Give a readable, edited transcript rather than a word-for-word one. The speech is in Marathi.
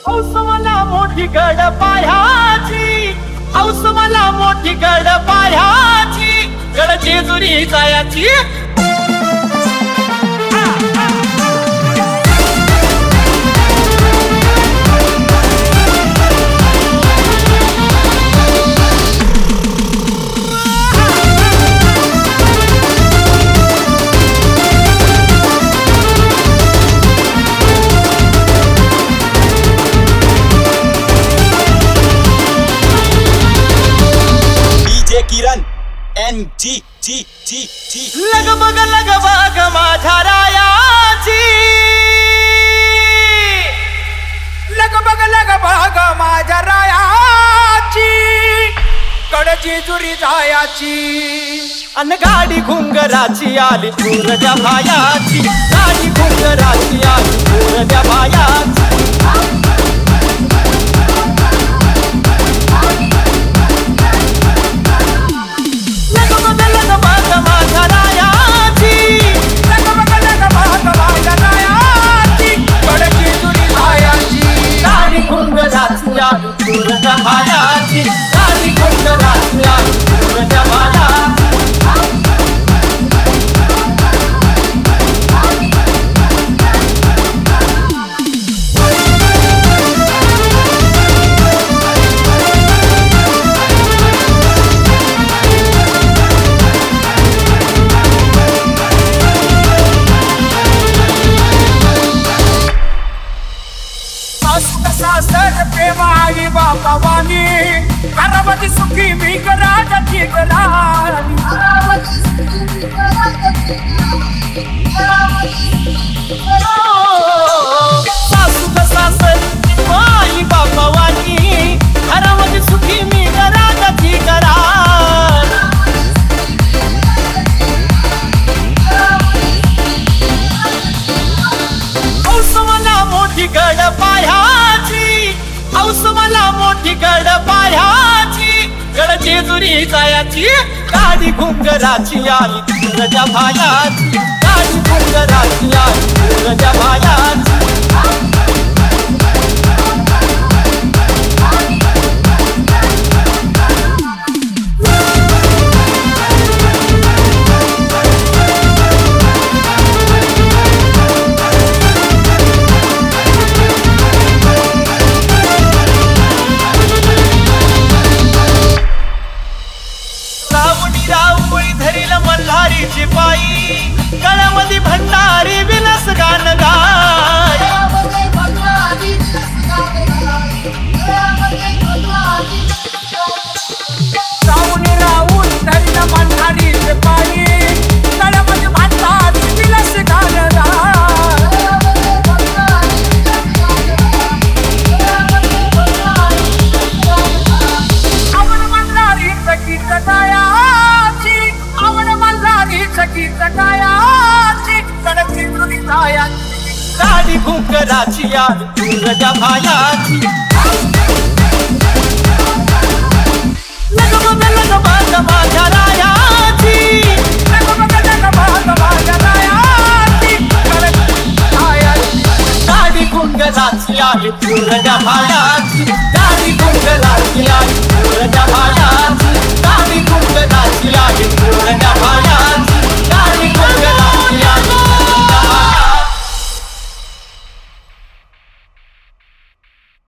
हौस मला मोठी गड पाह्याची, हौस मला मोठी गड पाह्याची, गड जेजुरी जायाची. किरण NG लगबग लगबग माझ्या रायाची, लगबग लगबग माझ्या रायाची, कड जेजुरी जायाची. अन गाडी घुंगराची आली थोरल्या भायाची, गाडी घुंगराची आली थोरल्या भायाची. सासर प्रेम आई बाबा वाणी, घरामध्ये सुखी मी घराची घराणी. सासू सासर आई बाबा वाणी, घरामध्ये सुखी मी घराची घराणी. हौस मला मोठी गड पाह्याची, हौस मला मोठी गड पाह्याची, गड जेजुरी जायाची. गाडी घुंगराची आली थोरल्या भायाची, गाडी घुंगराची आली थोरल्या भायाची. राऊळी धरील मल्हारीची पायी, गळ्यामध्ये भंडारी विलास गान गाय. राऊळ धरील मल्हारीची पायी, गळ्यामध्ये भंडारी विलास गान गाय. आवड मल्हारीचं गीत गायाची, आवड मल्हारीचं गीत गायाची, गड जेजुरी जायाची. गाडी घुंगराची आली थोरल्या भायाची. लगबग लगबग माझ्या रायाची, लगबग लगबग माझ्या रायाची, गड जायाची. गाडी घुंगराची आली थोरल्या भायाची, गाडी घुंगराची आली थोरल्या भायाची, गाडी घुंगराची आली थोरल्या भायाची.